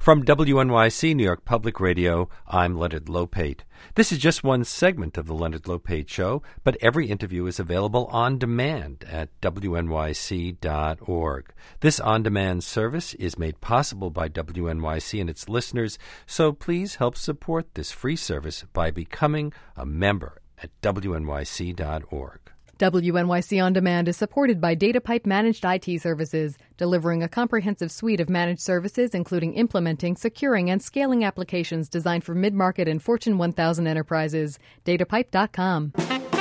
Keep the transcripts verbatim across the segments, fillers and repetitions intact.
From W N Y C, New York Public Radio, I'm Leonard Lopate. This is just one segment of the Leonard Lopate Show, but every interview is available on demand at W N Y C dot org. This on-demand service is made possible by W N Y C and its listeners, so please help support this free service by becoming a member at W N Y C dot org. W N Y C On Demand is supported by DataPipe Managed I T Services, delivering a comprehensive suite of managed services including implementing, securing, and scaling applications designed for mid-market and Fortune one thousand enterprises. datapipe dot com.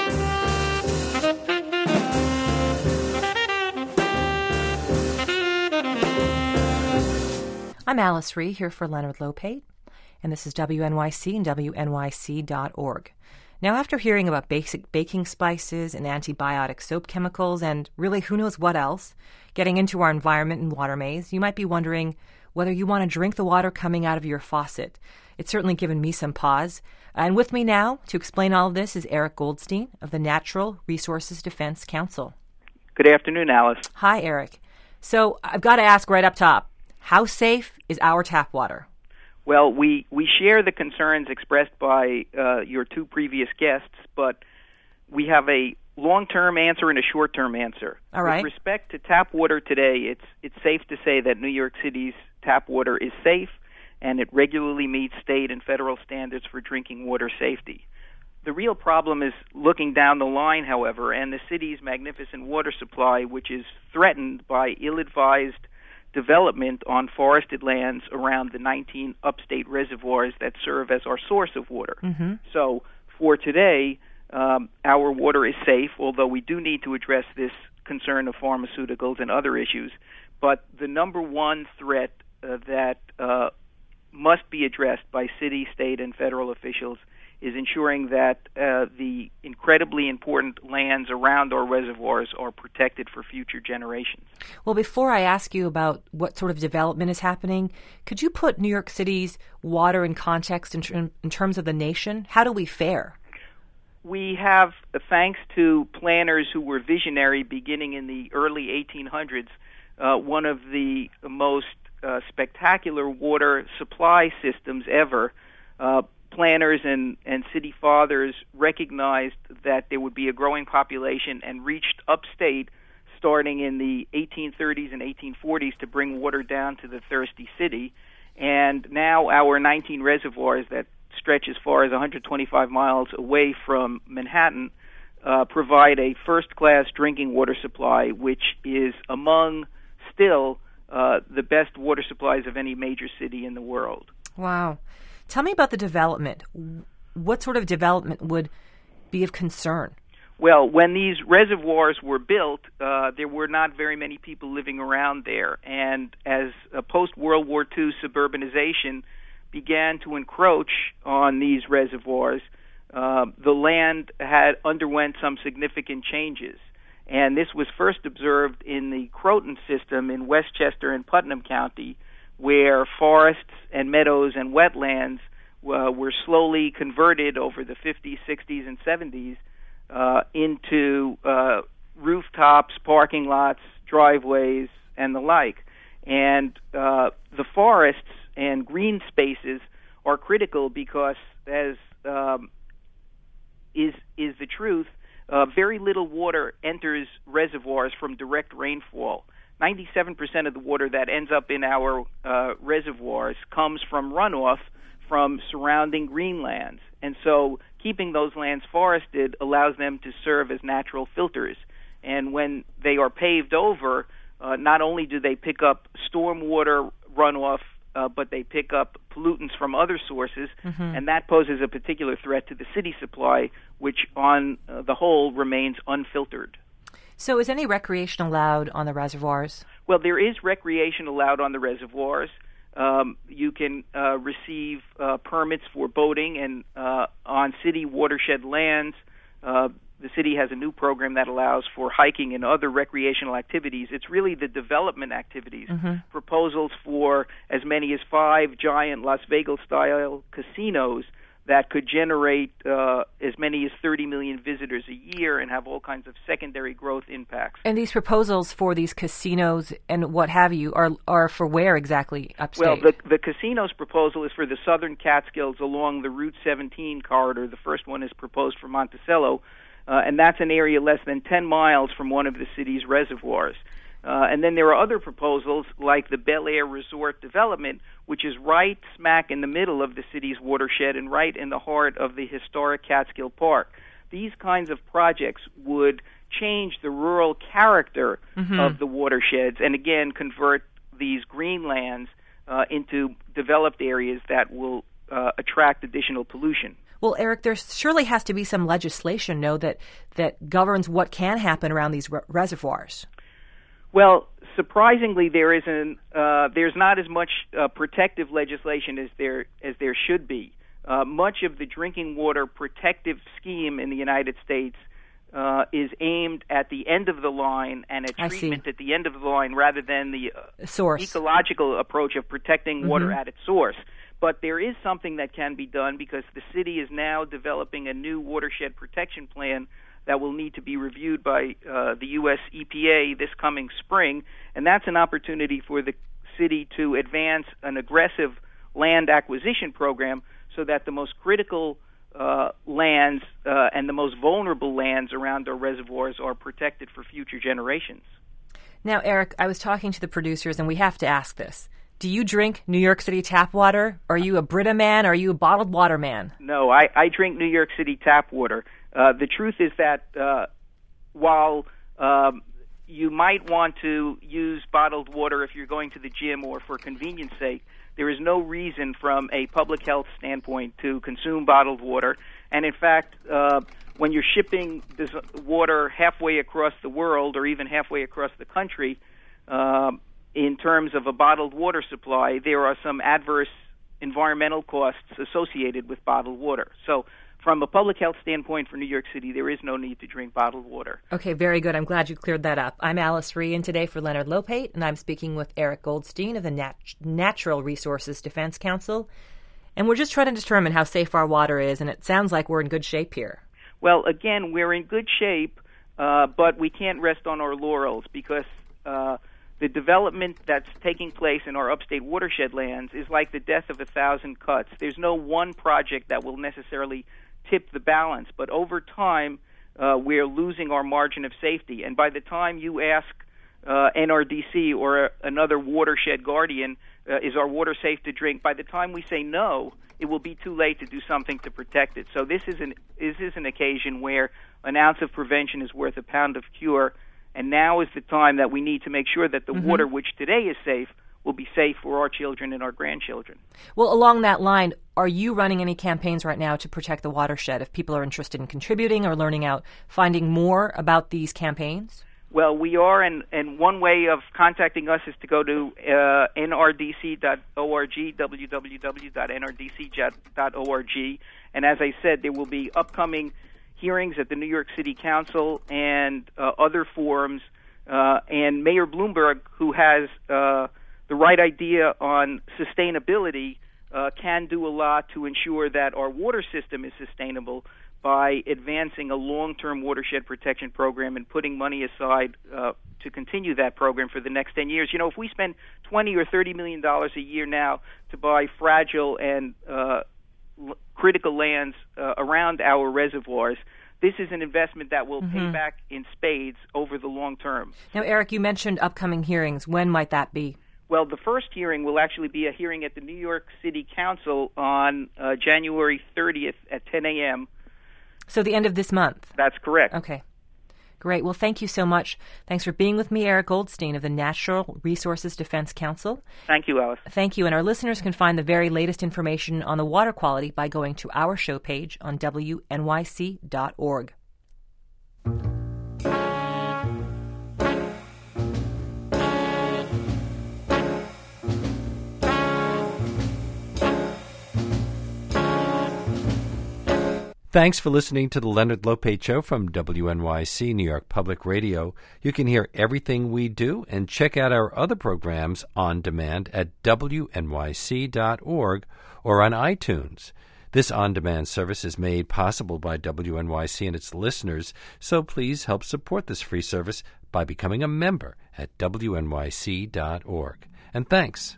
I'm Alice Ree, here for Leonard Lopate, and this is W N Y C and W N Y C dot org. Now, after hearing about basic baking spices and antibiotic soap chemicals and really who knows what else getting into our environment and water maze, you might be wondering whether you want to drink the water coming out of your faucet. It's certainly given me some pause. And with me now to explain all of this is Eric Goldstein of the Natural Resources Defense Council. Good afternoon, Alice. Hi, Eric. So I've got to ask right up top, how safe is our tap water? Well, we, we share the concerns expressed by uh, your two previous guests, but we have a long-term answer and a short-term answer. All right. With respect to tap water today, it's it's safe to say that New York City's tap water is safe, and it regularly meets state and federal standards for drinking water safety. The real problem is looking down the line, however, and the city's magnificent water supply, which is threatened by ill-advised development on forested lands around the nineteen upstate reservoirs that serve as our source of water. Mm-hmm. So for today, um, our water is safe, although we do need to address this concern of pharmaceuticals and other issues. But the number one threat uh, that uh, must be addressed by city, state, and federal officials is ensuring that uh, the incredibly important lands around our reservoirs are protected for future generations. Well, before I ask you about what sort of development is happening, could you put New York City's water in context in, tr- in terms of the nation? How do we fare? We have, uh, thanks to planners who were visionary beginning in the early eighteen hundreds, uh, one of the most uh, spectacular water supply systems ever. Uh, Planners and, and city fathers recognized that there would be a growing population and reached upstate starting in the eighteen thirties and eighteen forties to bring water down to the thirsty city. And now our nineteen reservoirs that stretch as far as one hundred twenty-five miles away from Manhattan uh, provide a first-class drinking water supply, which is among still uh, the best water supplies of any major city in the world. Wow. Tell me about the development. What sort of development would be of concern? Well, when these reservoirs were built, uh, there were not very many people living around there. And as uh, post-World War Two suburbanization began to encroach on these reservoirs, uh, the land had underwent some significant changes. And this was first observed in the Croton system in Westchester and Putnam County, where forests and meadows and wetlands uh, were slowly converted over the fifties, sixties, and seventies uh, into uh, rooftops, parking lots, driveways, and the like. And uh, the forests and green spaces are critical because, as um, is is the truth, uh, very little water enters reservoirs from direct rainfall. ninety-seven percent of the water that ends up in our uh, reservoirs comes from runoff from surrounding greenlands. And so keeping those lands forested allows them to serve as natural filters. And when they are paved over, uh, not only do they pick up stormwater runoff, uh, but they pick up pollutants from other sources, mm-hmm. and that poses a particular threat to the city supply, which on uh, the whole remains unfiltered. So is any recreation allowed on the reservoirs? Well, there is recreation allowed on the reservoirs. Um, you can uh, receive uh, permits for boating, and uh, on city watershed lands, uh, the city has a new program that allows for hiking and other recreational activities. It's really the development activities, mm-hmm. proposals for as many as five giant Las Vegas-style casinos that could generate uh, as many as thirty million visitors a year and have all kinds of secondary growth impacts. And these proposals for these casinos and what have you are are for where exactly upstate? Well, the, the casinos proposal is for the southern Catskills along the Route seventeen corridor. The first one is proposed for Monticello, uh, and that's an area less than ten miles from one of the city's reservoirs. Uh, and then there are other proposals like the Bel Air Resort development, which is right smack in the middle of the city's watershed and right in the heart of the historic Catskill Park. These kinds of projects would change the rural character mm-hmm. of the watersheds and, again, convert these green lands uh, into developed areas that will uh, attract additional pollution. Well, Eric, there surely has to be some legislation, no, that, that governs what can happen around these re- reservoirs. Well, surprisingly, there isn't. Uh, there's not as much uh, protective legislation as there as there should be. Uh, much of the drinking water protective scheme in the United States uh, is aimed at the end of the line and at treatment at the end of the line, rather than the uh, source ecological approach of protecting mm-hmm. water at its source. But there is something that can be done because the city is now developing a new watershed protection plan that will need to be reviewed by uh, the U S E P A this coming spring, and that's an opportunity for the city to advance an aggressive land acquisition program so that the most critical uh, lands uh, and the most vulnerable lands around our reservoirs are protected for future generations. Now, Eric, I was talking to the producers, and we have to ask this. Do you drink New York City tap water? Are you a Brita man? Are you a bottled water man? No, I, I drink New York City tap water. Uh, the truth is that uh, while um, you might want to use bottled water if you're going to the gym or for convenience sake, there is no reason from a public health standpoint to consume bottled water. And in fact, uh, when you're shipping this water halfway across the world or even halfway across the country, uh, in terms of a bottled water supply, there are some adverse environmental costs associated with bottled water. So from a public health standpoint for New York City, there is no need to drink bottled water. Okay, very good. I'm glad you cleared that up. I'm Alice Rhean today for Leonard Lopate, and I'm speaking with Eric Goldstein of the Nat- Natural Resources Defense Council. And we're just trying to determine how safe our water is, and it sounds like we're in good shape here. Well, again, we're in good shape, uh, but we can't rest on our laurels because uh, the development that's taking place in our upstate watershed lands is like the death of a thousand cuts. There's no one project that will necessarily tip the balance, but over time uh, we're losing our margin of safety. And by the time you ask uh, N R D C or a, another watershed guardian, uh, is our water safe to drink, by the time we say no, it will be too late to do something to protect it. So this is an this is an occasion where an ounce of prevention is worth a pound of cure, and now is the time that we need to make sure that the mm-hmm. water, which today is safe, will be safe for our children and our grandchildren. Well, along that line, are you running any campaigns right now to protect the watershed if people are interested in contributing or learning out, finding more about these campaigns? Well, we are, and, and one way of contacting us is to go to uh, N R D C dot org, w w w dot N R D C dot org. And as I said, there will be upcoming hearings at the New York City Council and uh, other forums. Uh, and Mayor Bloomberg, who has uh, the right idea on sustainability, uh, can do a lot to ensure that our water system is sustainable by advancing a long-term watershed protection program and putting money aside uh, to continue that program for the next ten years. You know, if we spend twenty or thirty million dollars a year now to buy fragile and uh, l- critical lands uh, around our reservoirs, this is an investment that will mm-hmm. pay back in spades over the long term. Now, Eric, you mentioned upcoming hearings. When might that be? Well, the first hearing will actually be a hearing at the New York City Council on uh, January thirtieth at ten a.m., So the end of this month? That's correct. Okay. Great. Well, thank you so much. Thanks for being with me, Eric Goldstein of the Natural Resources Defense Council. Thank you, Alice. Thank you. And our listeners can find the very latest information on the water quality by going to our show page on W N Y C dot org. Thanks for listening to the Leonard Lopate Show from W N Y C, New York Public Radio. You can hear everything we do and check out our other programs on demand at W N Y C dot org or on iTunes. This on-demand service is made possible by W N Y C and its listeners, so please help support this free service by becoming a member at W N Y C dot org. And thanks.